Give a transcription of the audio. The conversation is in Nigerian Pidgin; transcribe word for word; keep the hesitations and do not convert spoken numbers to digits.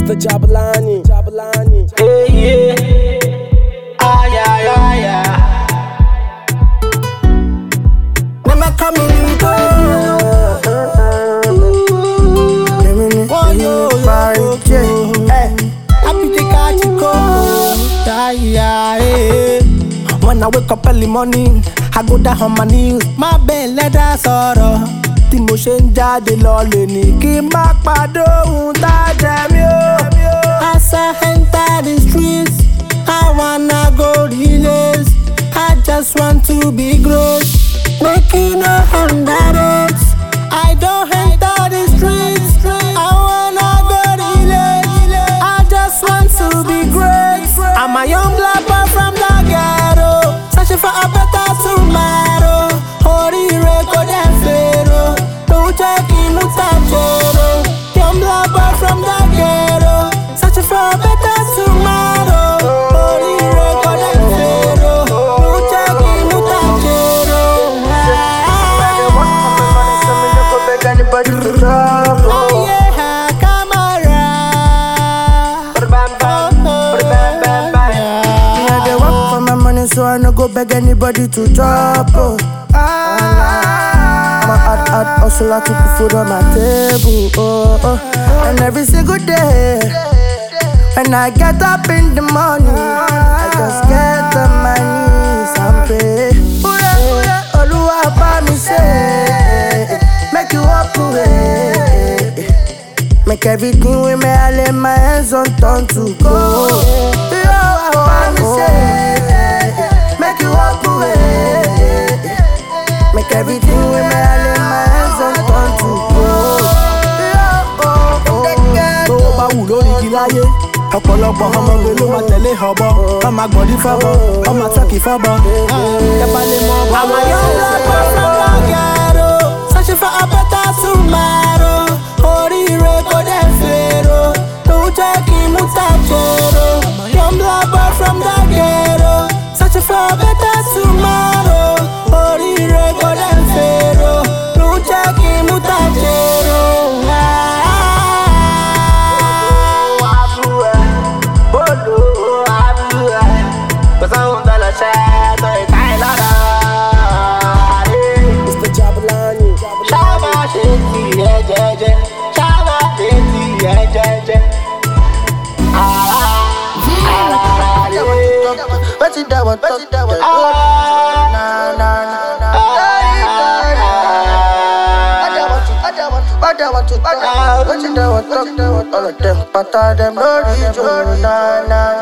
Mister Jabulani, Jabulani. Hey, yeah. Ah, yeah, yeah, yeah. When I come in, you go. Oh, yo, yo, yo. Hey, happy to catch you, go. Yeah, yeah, yeah. When I wake up early morning, I go down on my knees. My bed, let us sorrow. Tí mo ṣe ń jáde lọ lè ní kí n má pàdé ohun tá a jẹ mí o. As I enter the streets, I wanna go relax. I just want to be great, making a hundred X. I don't enter the streets, I wanna go relax. I just want to be great. I'm a young black boy from the ghetto, searching for a better tomorrow. Oríire kò dẹ̀ fèrò, ló jẹ́ kí inú tàjèrò. Young black boy from the ghetto, searching for a better tomorrow. Oríire kò dẹ̀ fèrò, ló jẹ́ kí inú tàjèrò. Anybody to drop, oh. Yeah, camera. Bam, bam, bam, bam, bam. Yeah, they work for my money, so I no go beg anybody to drop. Oh. I'm a hard, hard hustler to put food on my table. Oh, oh. And every single day, when I get up in the morning, I just get on my knees and pray. Oh yeah, oh yeah, Oluwa bá mi ṣe, make you walk away. Make everything with me, I lay my hands on turn to gold. Oluwa bá mi ṣe, make you walk away. Make everything with me, I lay my hands on turn to gold. Tó o bá wù lórí igi láyé, ọ̀pọ̀lọpọ̀ ọmọge ló máa tẹ̀lé ọ̀bọ. Wọ́n máa gbọ̀dí fọ́bọ, wọ́n máa tọ́kì fọ́bọ. Ẹ bá lè mọ ọ̀bọ. I'm a young black boy from the ghetto, searching for a better tomorrow. Oríire kò dẹ̀ fèrò, ló jẹ́ kí inú tàjèrò. Young black boy from the ghetto, searching for a better tomorrow. Oríire kò dẹ̀ fèrò, ló jẹ́ kí inú tàjèrò. Mister Jabulani, What's it that one? What's it that one? Nah, nah, nah, nah. I don't want to, I don't want to, I don't want to, I don't want to. What's it that one? All of them, but all them no reach. Nah, nah.